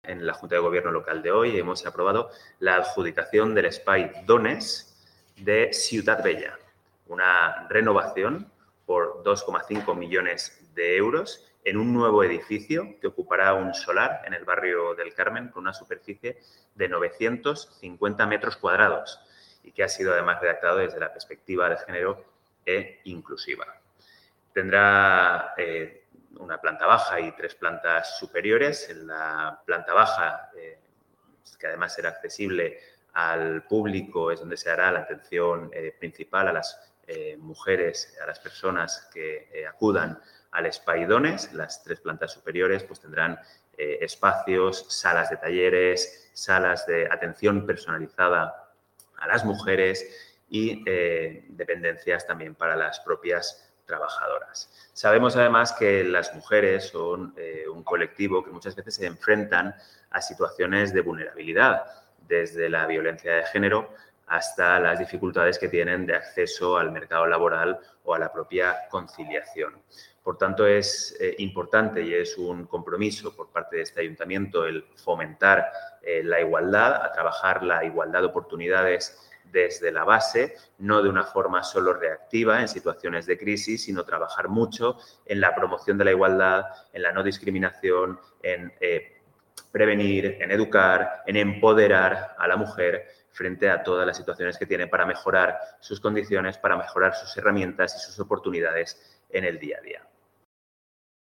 En la Junta de Gobierno local de hoy hemos aprobado la adjudicación del Espai Dones de Ciutat Vella, una renovación por 2,5 millones de euros en un nuevo edificio que ocupará un solar en el barrio del Carmen con una superficie de 950 metros cuadrados y que ha sido además redactado desde la perspectiva de género e inclusiva. Tendrá una planta baja y 3 plantas superiores. En la planta baja, que además será accesible al público, es donde se hará la atención principal a las mujeres, a las personas que acudan al Espai Dones. Las 3 plantas superiores pues tendrán espacios, salas de talleres, salas de atención personalizada a las mujeres y dependencias también para las propias trabajadoras. Sabemos además que las mujeres son un colectivo que muchas veces se enfrentan a situaciones de vulnerabilidad, desde la violencia de género hasta las dificultades que tienen de acceso al mercado laboral o a la propia conciliación. Por tanto, es importante y es un compromiso por parte de este ayuntamiento el fomentar la igualdad, a trabajar la igualdad de oportunidades desde la base, no de una forma solo reactiva en situaciones de crisis, sino trabajar mucho en la promoción de la igualdad, en la no discriminación, en prevenir, en educar, en empoderar a la mujer frente a todas las situaciones que tiene para mejorar sus condiciones, para mejorar sus herramientas y sus oportunidades en el día a día.